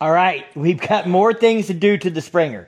All right, we've got more things to do to the Springer.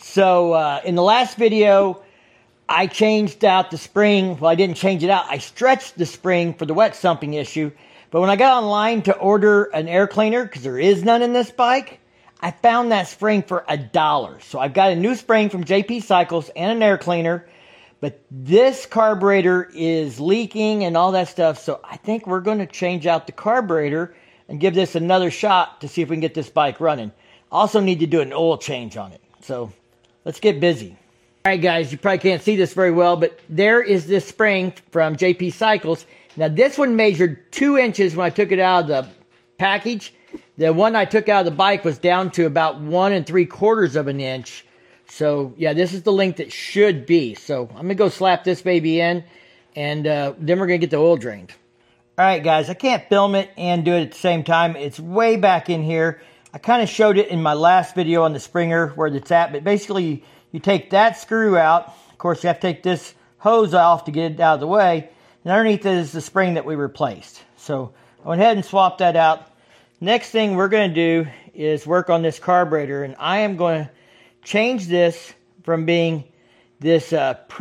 So in the last video, I changed out the spring. Well, I didn't change it out. I stretched the spring for the wet sumping issue. But when I got online to order an air cleaner, because there is none in this bike, I found that spring for $1. So I've got a new spring from JP Cycles and an air cleaner. But this carburetor is leaking and all that stuff. So I think we're going to change out the carburetor and give this another shot to see if we can get this bike running. Also need to do an oil change on it. So let's get busy. All right, guys, you probably can't see this very well, but there is this spring from JP Cycles. Now, this one measured 2 inches when I took it out of the package. The one I took out of the bike was down to about 1 3/4 of an inch. So, yeah, this is the length it should be. So, I'm going to go slap this baby in, and then we're going to get the oil drained. All right, guys, I can't film it and do it at the same time. It's way back in here. I kind of showed it in my last video on the Springer where it's at, but basically you take that screw out. Of course, you have to take this hose off to get it out of the way. And underneath it is the spring that we replaced. So I went ahead and swapped that out. Next thing we're going to do is work on this carburetor, and I am going to change this from being this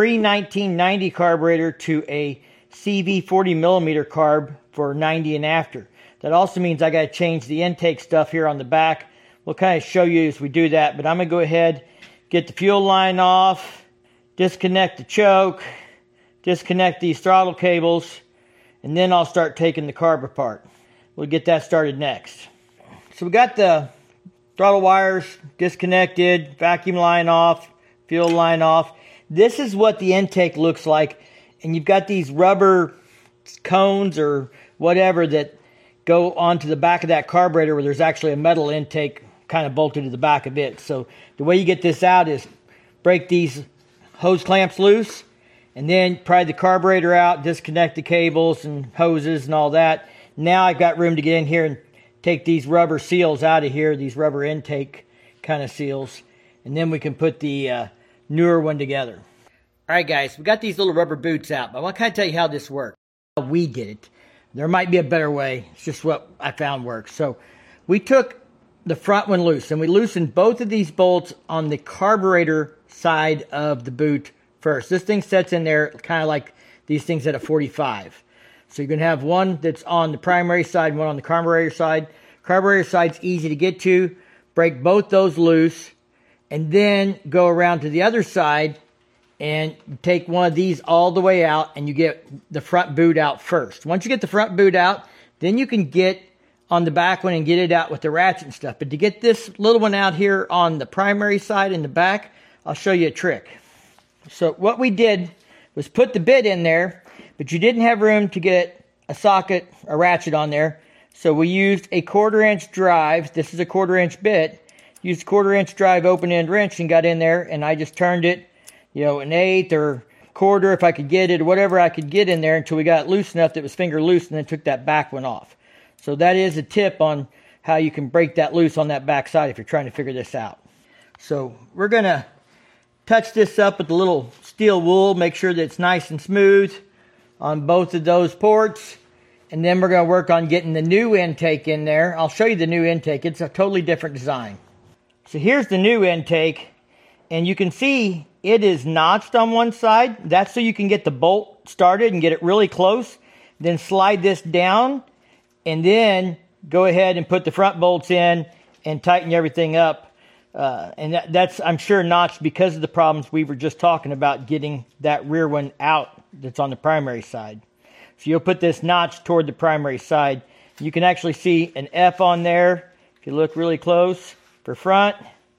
pre-1990 carburetor to a CV 40mm carb for 90 and after. That also means I got to change the intake stuff here on the back. We'll kind of show you as we do that, but I'm going to go ahead, get the fuel line off, disconnect the choke, disconnect these throttle cables, and then I'll start taking the carb apart. We'll get that started next. So we got the throttle wires disconnected, vacuum line off, fuel line off. This is what the intake looks like. And you've got these rubber cones or whatever that go onto the back of that carburetor where there's actually a metal intake kind of bolted to the back of it. So the way you get this out is break these hose clamps loose and then pry the carburetor out, disconnect the cables and hoses and all that. Now I've got room to get in here and take these rubber seals out of here, these rubber intake kind of seals, and then we can put the newer one together. All right, guys, we got these little rubber boots out, but I want to kind of tell you how this works. How we did it. There might be a better way. It's just what I found works. So we took the front one loose, and we loosened both of these bolts on the carburetor side of the boot first. This thing sets in there kind of like these things at a 45. So you're going to have one that's on the primary side and one on the carburetor side. Carburetor side's easy to get to. Break both those loose, and then go around to the other side and take one of these all the way out, and you get the front boot out first. Once you get the front boot out, then you can get on the back one and get it out with the ratchet and stuff. But to get this little one out here on the primary side in the back, I'll show you a trick. So what we did was put the bit in there, but you didn't have room to get a socket, a ratchet on there. So we used a 1/4 inch drive. This is a 1/4 inch bit. Used a 1/4 inch drive open end wrench and got in there, and I just turned it, you know, an 1/8 or 1/4 if I could get it, or whatever I could get in there until we got it loose enough that it was finger loose, and then took that back one off. So that is a tip on how you can break that loose on that back side if you're trying to figure this out. So we're going to touch this up with a little steel wool, make sure that it's nice and smooth on both of those ports. And then we're going to work on getting the new intake in there. I'll show you the new intake. It's a totally different design. So here's the new intake. And you can see it is notched on one side. That's so you can get the bolt started and get it really close. Then slide this down. And then go ahead and put the front bolts in and tighten everything up. And that's, I'm sure, notched because of the problems we were just talking about getting that rear one out that's on the primary side. So you'll put this notch toward the primary side. You can actually see an F on there if you look really close for front.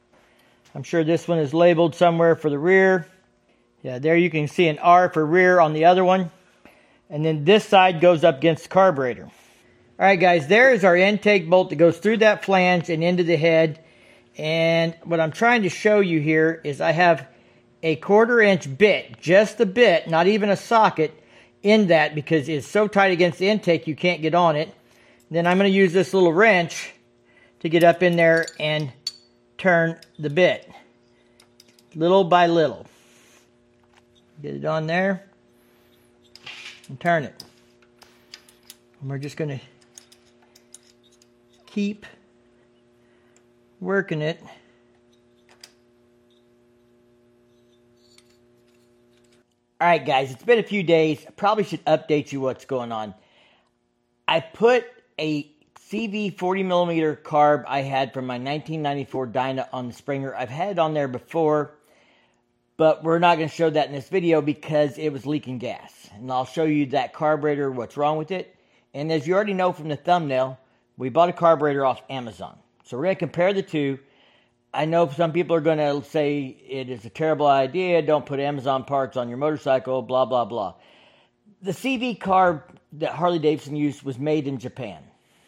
I'm sure this one is labeled somewhere for the rear. Yeah, there you can see an R for rear on the other one. And then this side goes up against the carburetor. All right, guys, there is our intake bolt that goes through that flange and into the head. And what I'm trying to show you here is I have a 1/4 inch bit, just the bit, not even a socket, in that because it's so tight against the intake you can't get on it. Then I'm going to use this little wrench to get up in there and turn the bit little by little. Get it on there and turn it. And we're just going to keep working it. Alright guys, it's been a few days. I probably should update you what's going on. I put a CV 40mm carb I had from my 1994 Dyna on the Springer. I've had it on there before, but we're not going to show that in this video because it was leaking gas. And I'll show you that carburetor, what's wrong with it. And as you already know from the thumbnail, we bought a carburetor off Amazon. So we're going to compare the two. I know some people are going to say it is a terrible idea, don't put Amazon parts on your motorcycle, blah, blah, blah. The CV carb that Harley-Davidson used was made in Japan.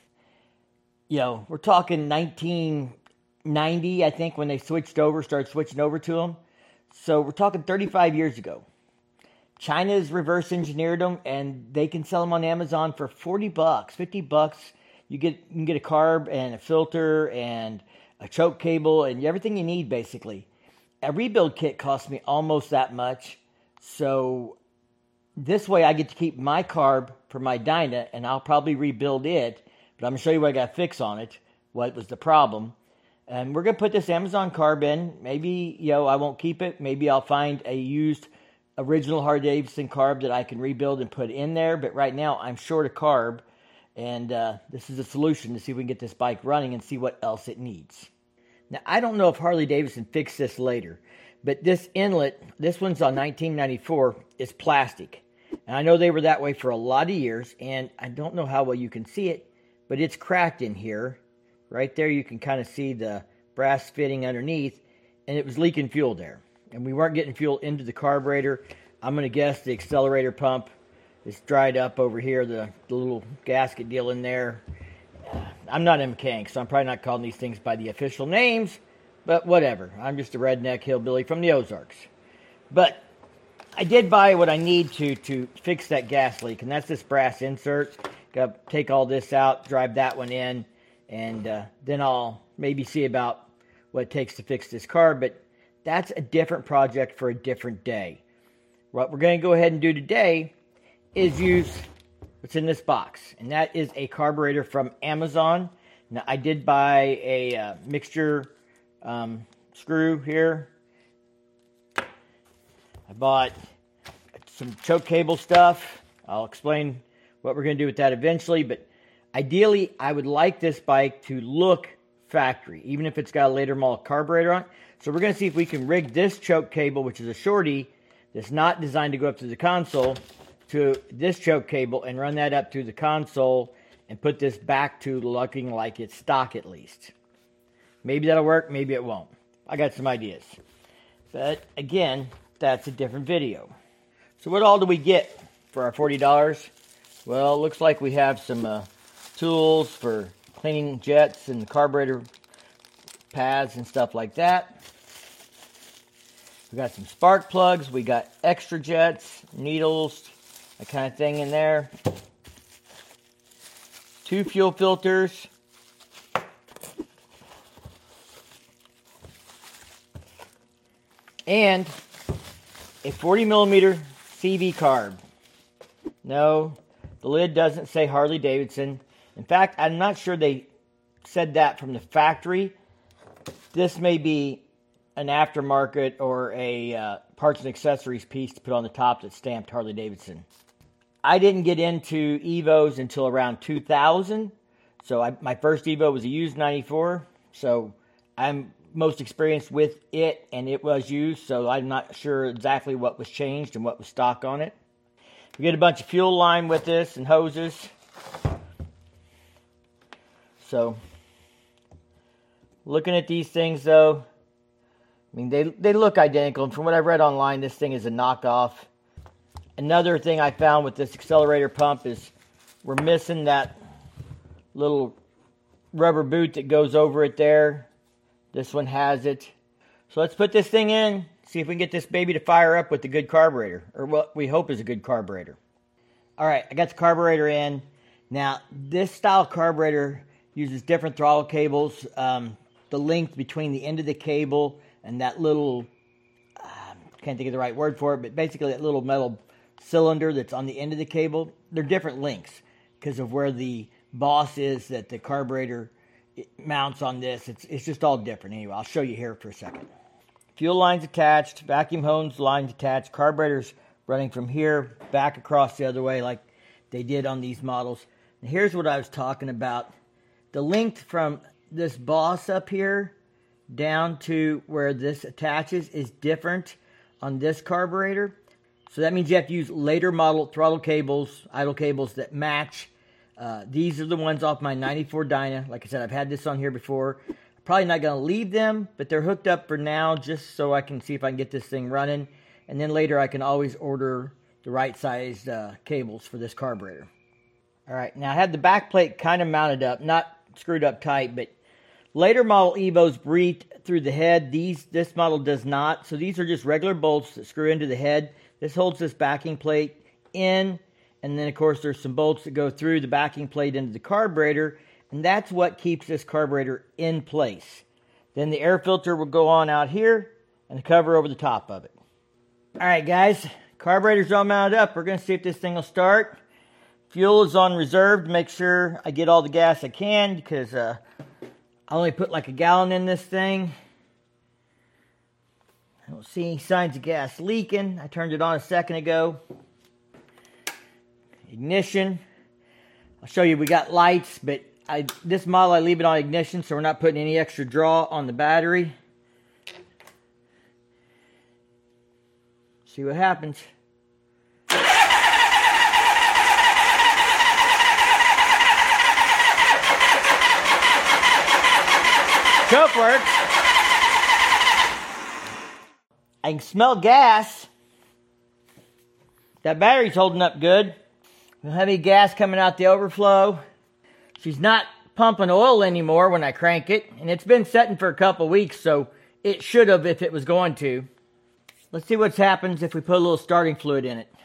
You know, we're talking 1990, I think, when they started switching over to them. So we're talking 35 years ago. China's reverse engineered them, and they can sell them on Amazon for $40, $50. You can get a carb and a filter and a choke cable and everything you need, basically. A rebuild kit cost me almost that much. So this way I get to keep my carb for my Dyna, and I'll probably rebuild it. But I'm going to show you what I got to fix on it, what was the problem. And we're going to put this Amazon carb in. Maybe, I won't keep it. Maybe I'll find a used original Harley-Davidson carb that I can rebuild and put in there. But right now, I'm short a carb. And this is a solution to see if we can get this bike running and see what else it needs. Now, I don't know if Harley-Davidson fixed this later. But this inlet, this one's on 1994, is plastic. And I know they were that way for a lot of years. And I don't know how well you can see it, but it's cracked in here. Right there, you can kind of see the brass fitting underneath. And it was leaking fuel there. And we weren't getting fuel into the carburetor. I'm going to guess the accelerator pump is dried up over here, the little gasket deal in there. I'm not a mechanic, so I'm probably not calling these things by the official names, but whatever. I'm just a redneck hillbilly from the Ozarks. But I did buy what I need to fix that gas leak, and that's this brass insert. Got to take all this out, drive that one in, and then I'll maybe see about what it takes to fix this car, but that's a different project for a different day. What we're going to go ahead and do today is use what's in this box, and that is a carburetor from Amazon. Now, I did buy a mixture screw here. I bought some choke cable stuff. I'll explain what we're going to do with that eventually, but ideally, I would like this bike to look factory, even if it's got a later model carburetor on it. So we're going to see if we can rig this choke cable, which is a shorty, that's not designed to go up to the console, to this choke cable and run that up to the console and put this back to looking like it's stock at least. Maybe that'll work, maybe it won't. I got some ideas. But again, that's a different video. So what all do we get for our $40? Well, it looks like we have some tools for cleaning jets and carburetor pads and stuff like that. We got some spark plugs. We got extra jets, needles, that kind of thing in there. 2 fuel filters. And a 40mm CV carb. No, the lid doesn't say Harley-Davidson. In fact, I'm not sure they said that from the factory. This may be an aftermarket or a parts and accessories piece to put on the top that's stamped Harley-Davidson. I didn't get into Evos until around 2000. So my first Evo was a used 94. So I'm most experienced with it, and it was used. So I'm not sure exactly what was changed and what was stock on it. We get a bunch of fuel line with this and hoses. So looking at these things though, I mean, they look identical, and from what I've read online, this thing is a knockoff. Another thing I found with this accelerator pump is we're missing that little rubber boot that goes over it there. This one has it. So let's put this thing in, see if we can get this baby to fire up with a good carburetor, or what we hope is a good carburetor. All right, I got the carburetor in. Now, this style carburetor uses different throttle cables. The length between the end of the cable and that little, can't think of the right word for it, but basically that little metal cylinder that's on the end of the cable, they're different lengths because of where the boss is that the carburetor mounts on this. It's just all different. Anyway, I'll show you here for a second. Fuel lines attached, vacuum hose lines attached, carburetors running from here back across the other way like they did on these models. And here's what I was talking about. The length from this boss up here down to where this attaches is different on this carburetor. So that means you have to use later model throttle cables, idle cables that match. These are the ones off my 94 Dyna. Like I said, I've had this on here before. Probably not going to leave them, but they're hooked up for now just so I can see if I can get this thing running. And then later I can always order the right sized cables for this carburetor. Alright, now I had the back plate kind of mounted up, not screwed up tight, but later model Evos breathe through the head. This model does not. So these are just regular bolts that screw into the head. This holds this backing plate in, and then of course there's some bolts that go through the backing plate into the carburetor, and that's what keeps this carburetor in place. Then the air filter will go on out here and the cover over the top of it. Alright guys, carburetor's all mounted up. We're going to see if this thing will start. Fuel is on reserve to make sure I get all the gas I can, because I only put like a gallon in this thing. I don't see any signs of gas leaking. I turned it on a second ago. Ignition. I'll show you we got lights, but this model I leave it on ignition so we're not putting any extra draw on the battery. See what happens. Choke works. I can smell gas. That battery's holding up good. We don't have any gas coming out the overflow. She's not pumping oil anymore when I crank it. And it's been setting for a couple weeks, so it should have if it was going to. Let's see what happens if we put a little starting fluid in it.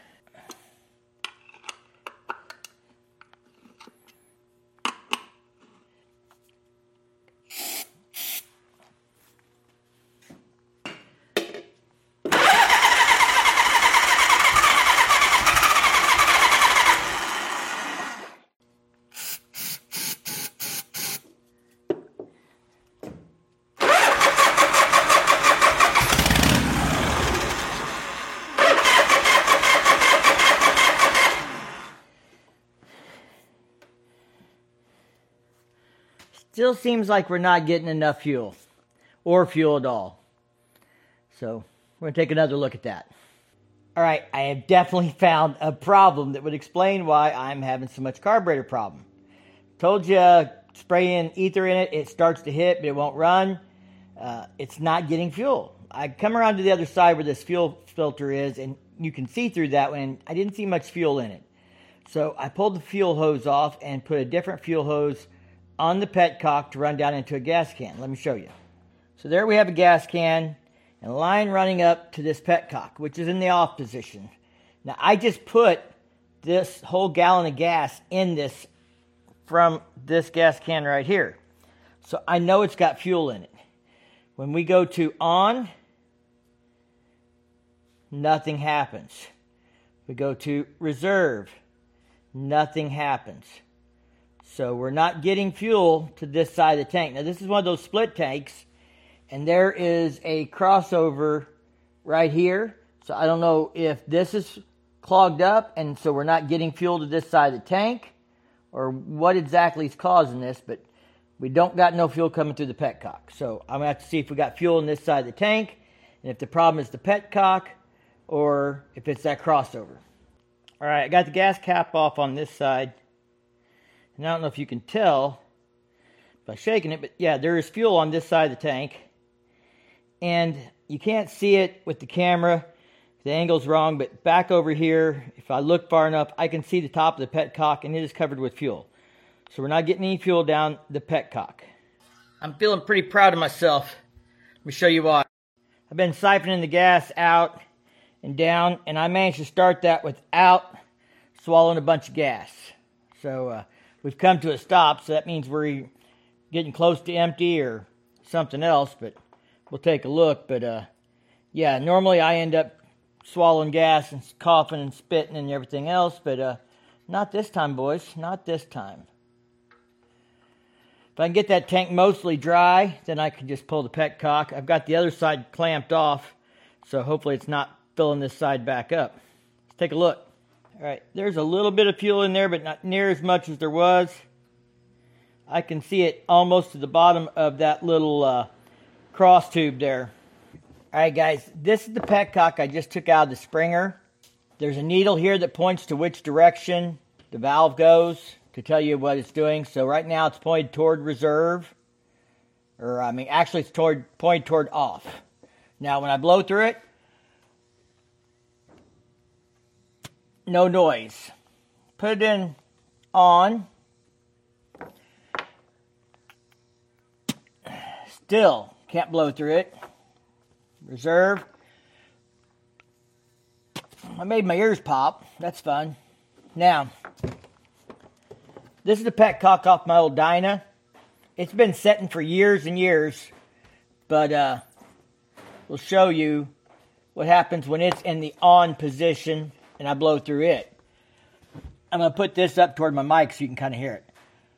Still seems like we're not getting enough fuel, or fuel at all. So we're going to take another look at that. Alright, I have definitely found a problem that would explain why I'm having so much carburetor problem. Told you, spray in ether in it, it starts to hit, but it won't run. It's not getting fuel. I come around to the other side where this fuel filter is, and you can see through that one, and I didn't see much fuel in it. So I pulled the fuel hose off and put a different fuel hose on the petcock to run down into a gas can. Let me show you. So there we have a gas can and a line running up to this petcock, which is in the off position. Now I just put this whole gallon of gas in this from this gas can right here. So I know it's got fuel in it. When we go to on, nothing happens. We go to reserve, nothing happens. So we're not getting fuel to this side of the tank. Now this is one of those split tanks, and there is a crossover right here. So I don't know if this is clogged up and so we're not getting fuel to this side of the tank, or what exactly is causing this, but we don't got no fuel coming through the petcock. So I'm going to have to see if we got fuel in this side of the tank, and if the problem is the petcock, or if it's that crossover. Alright, I got the gas cap off on this side. And I don't know if you can tell by shaking it, but yeah, there is fuel on this side of the tank. And you can't see it with the camera. The angle's wrong, but back over here, if I look far enough, I can see the top of the petcock, and it is covered with fuel. So we're not getting any fuel down the petcock. I'm feeling pretty proud of myself. Let me show you why. I've been siphoning the gas out and down, and I managed to start that without swallowing a bunch of gas. So we've come to a stop, so that means we're getting close to empty or something else, but we'll take a look. But yeah, normally I end up swallowing gas and coughing and spitting and everything else, but not this time, boys, not this time. If I can get that tank mostly dry, then I can just pull the petcock. I've got the other side clamped off, so hopefully it's not filling this side back up. Let's take a look. All right, there's a little bit of fuel in there, but not near as much as there was. I can see it almost to the bottom of that little cross tube there. All right, guys, this is the petcock I just took out of the Springer. There's a needle here that points to which direction the valve goes to tell you what it's doing. So right now it's pointed toward reserve. Or, I mean, actually it's pointed toward off. Now, when I blow through it, no noise. Put it in on. Still can't blow through it. Reserve. I made my ears pop. That's fun. Now, this is the petcock off my old Dyna. It's been setting for years and years, but we'll show you what happens when it's in the on position and I blow through it. I'm going to put this up toward my mic so you can kind of hear it.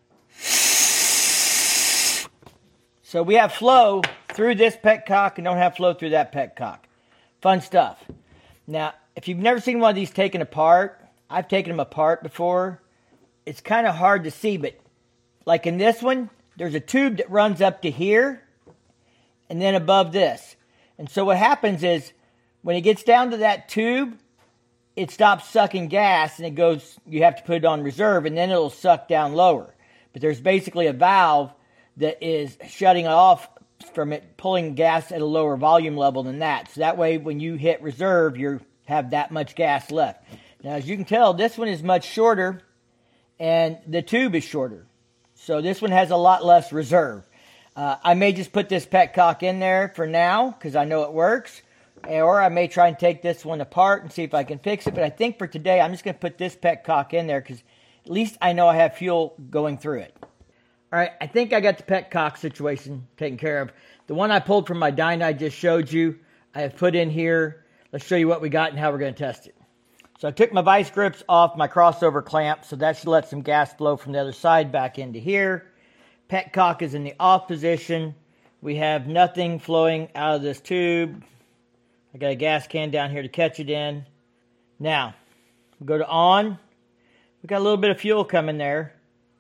So we have flow through this petcock and don't have flow through that petcock. Fun stuff. Now, if you've never seen one of these taken apart, I've taken them apart before. It's kind of hard to see, but like in this one, there's a tube that runs up to here and then above this. And so what happens is when it gets down to that tube, it stops sucking gas and it goes, you have to put it on reserve and then it'll suck down lower. But there's basically a valve that is shutting it off from it pulling gas at a lower volume level than that. So that way when you hit reserve, you have that much gas left. Now as you can tell, this one is much shorter and the tube is shorter. So this one has a lot less reserve. I may just put this petcock in there for now because I know it works. Or I may try and take this one apart and see if I can fix it. But I think for today, I'm just going to put this petcock in there because at least I know I have fuel going through it. All right, I think I got the petcock situation taken care of. The one I pulled from my Dyna I just showed you, I have put in here. Let's show you what we got and how we're going to test it. So I took my vice grips off my crossover clamp, so that should let some gas flow from the other side back into here. Petcock is in the off position. We have nothing flowing out of this tube. I got a gas can down here to catch it in. Now, we go to on. We got a little bit of fuel coming there.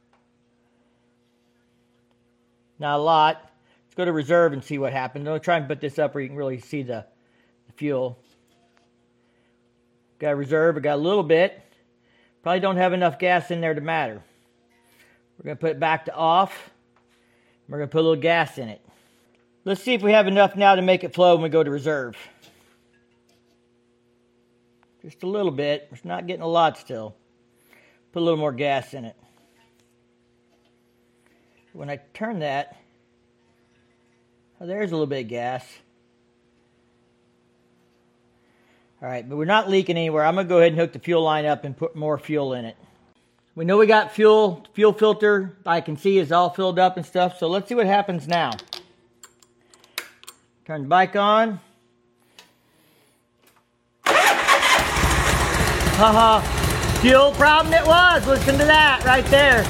Not a lot. Let's go to reserve and see what happens. I'll try and put this up where you can really see the fuel. Got reserve. I got a little bit. Probably don't have enough gas in there to matter. We're going to put it back to off. We're going to put a little gas in it. Let's see if we have enough now to make it flow when we go to reserve. Just a little bit. It's not getting a lot still. Put a little more gas in it. When I turn that, oh, there's a little bit of gas. All right, but we're not leaking anywhere. I'm going to go ahead and hook the fuel line up and put more fuel in it. We know we got fuel. Fuel filter, I can see, is all filled up and stuff. So let's see what happens now. Turn the bike on. Haha, fuel problem it was. Listen to that right there.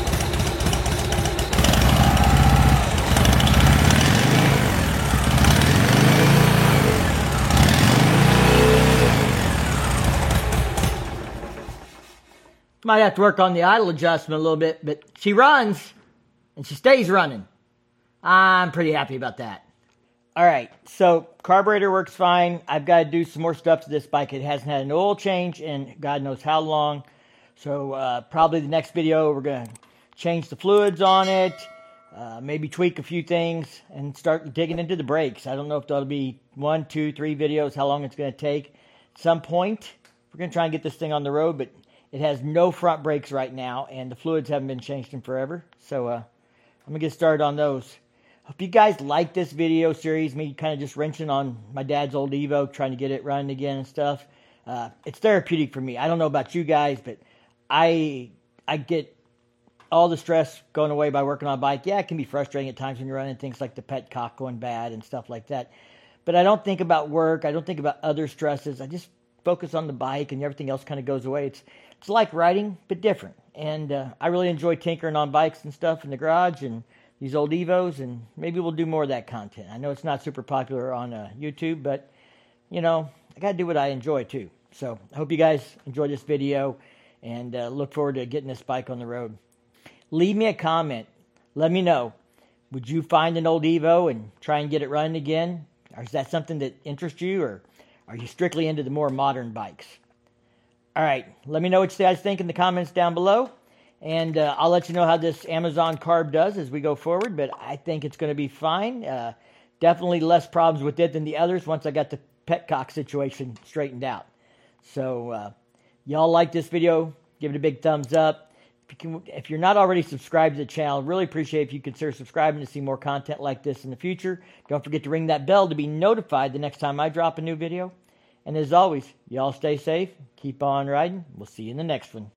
Might have to work on the idle adjustment a little bit, but she runs and she stays running. I'm pretty happy about that. All right, so carburetor works fine. I've got to do some more stuff to this bike. It hasn't had an oil change in God knows how long. So probably the next video we're going to change the fluids on it, maybe tweak a few things and start digging into the brakes. I don't know if that'll be 1, 2, 3 videos, how long it's going to take. At some point, we're going to try and get this thing on the road, but it has no front brakes right now, and the fluids haven't been changed in forever. So I'm going to get started on those. Hope you guys like this video series, me kind of just wrenching on my dad's old Evo, trying to get it running again and stuff. It's therapeutic for me. I don't know about you guys, but I get all the stress going away by working on a bike. Yeah, it can be frustrating at times when you're running things like the petcock going bad and stuff like that. But I don't think about work. I don't think about other stresses. I just focus on the bike and everything else kind of goes away. It's like riding, but different. And I really enjoy tinkering on bikes and stuff in the garage, and these old Evos, and maybe we'll do more of that content. I know it's not super popular on YouTube, but, you know, I got to do what I enjoy too. So I hope you guys enjoyed this video, and look forward to getting this bike on the road. Leave me a comment. Let me know. Would you find an old Evo and try and get it running again? Or is that something that interests you, or are you strictly into the more modern bikes? All right, let me know what you guys think in the comments down below. And I'll let you know how this Amazon carb does as we go forward, but I think it's going to be fine. Definitely less problems with it than the others once I got the petcock situation straightened out. So y'all like this video, give it a big thumbs up. If you're not already subscribed to the channel, really appreciate if you consider subscribing to see more content like this in the future. Don't forget to ring that bell to be notified the next time I drop a new video. And as always, y'all stay safe, keep on riding. We'll see you in the next one.